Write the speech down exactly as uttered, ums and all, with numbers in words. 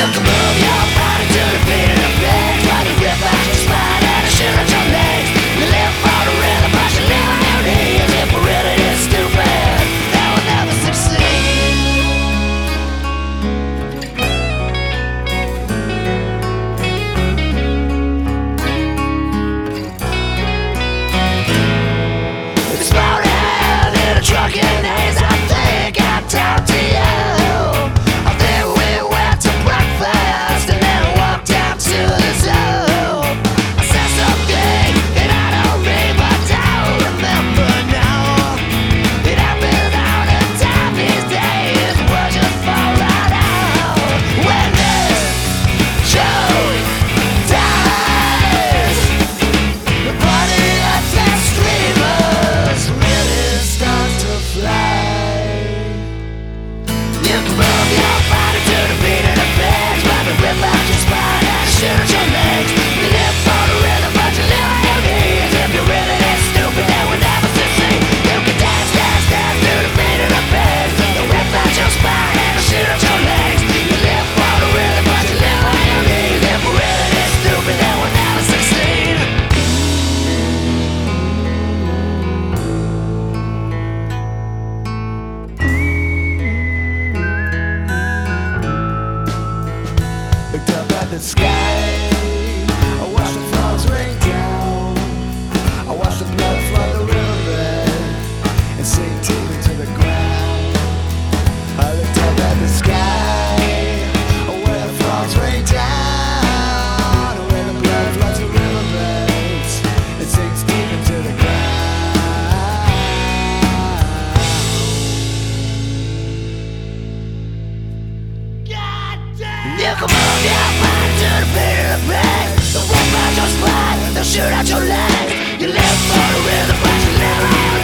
The sky, I watch the flowers rain down. I watch the blood flood the riverbed and sink deep into the ground. I looked up at the sky, where the flowers rain down, where the blood floods the riverbeds and sinks deep into the ground. God damn! You come on, yeah. To the beat of the pain, the wolf out your spine, they'll shoot out your legs. You live for the rhythm, but you live out.